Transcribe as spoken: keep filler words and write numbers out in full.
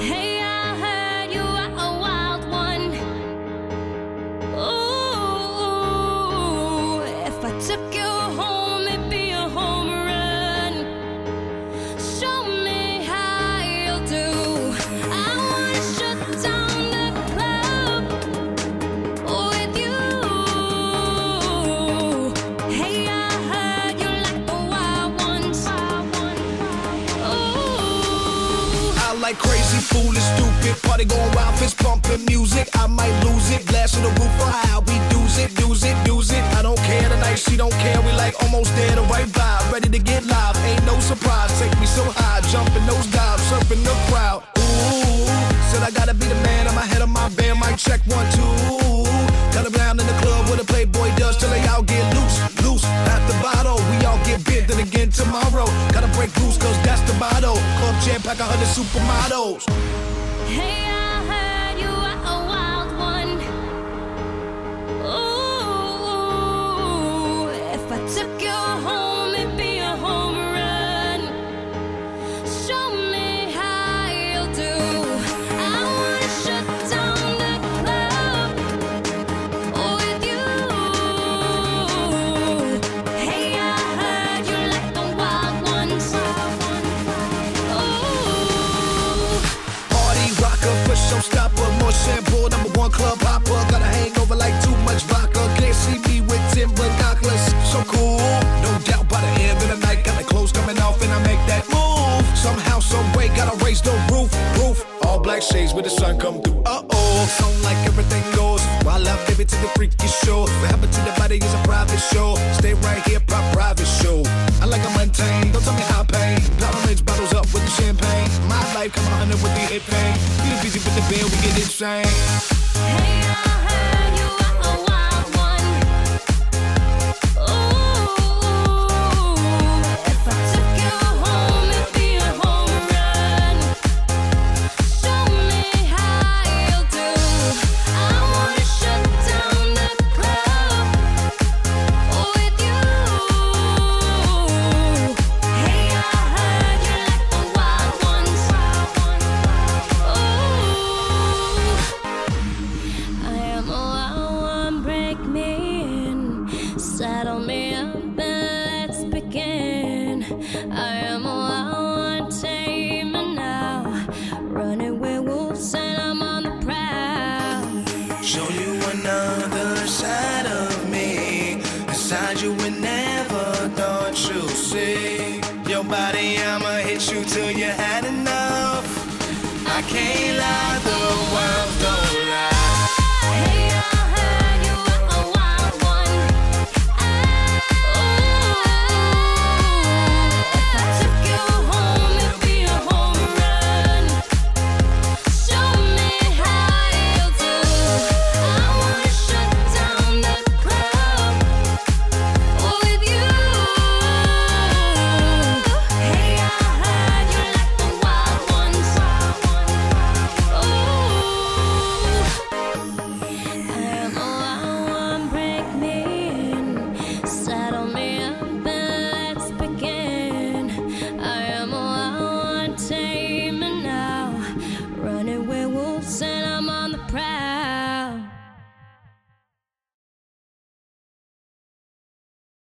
Hey, I heard you are a wild one. Ooh, if I took you home, it'd be a home run. Show me how you'll do. I wanna shut down the club with you. Hey, I heard you like the wild ones. Ooh, I like crazy, foolish, stupid. Party going wild, fist pumping music. I might lose it. Glass on the roof for how we do's it, do's it, do's it. I don't care tonight, she don't care. We like almost there, the right vibe. Ready to get live, ain't no surprise. Take me so high, jumping those dives, surfing the crowd. Ooh, said I gotta be the man. I'm ahead of my band. Mic check one, two. Got around in the club with a Playboy does till they all get loose, loose. At the bottle, we all get bit. Then again tomorrow, gotta break loose 'cause that's the motto. Club jam pack a hundred supermodels. hey, I heard you are a wild one. Ooh, if I took you home, it'd be a home run. Show me how you'll do. I wanna shut down the club with you. Hey, I heard you like the wild ones. Ooh, Party rocker, push showstopper, more shampoo, number one club hopper. Got a hangover like too much vodka. Can't see me with ten binoculars. So cool, no doubt by the end of the night. Got the clothes coming off and I make that move. Somehow, some way, gotta raise the roof, roof. All black shades with the sun come through. Uh oh, sound like everything goes. Wild out, baby, to the freaky show. What happened to the body is a private show. Stay right here, pop private show. I like a maintain, don't tell me how pain. Powerade bottles up with the champagne. My life, come on, with the hit pain. You the busy with the bill, we get insane. hey, I heard you are a wild one. Ooh, if I took you home, it'd be a home run. Show me how you'll do. I wanna shut down the club with you. Hey, I heard you like the wild ones. Ooh, I am a wild one, break me in. Saddle me up and let's begin. I am a wild one, tame me now. Running with wolves and I'm on the prowl. Show you another side of me, a side you would never thought you'd see. Your body, I'ma hit you till you had enough. I can't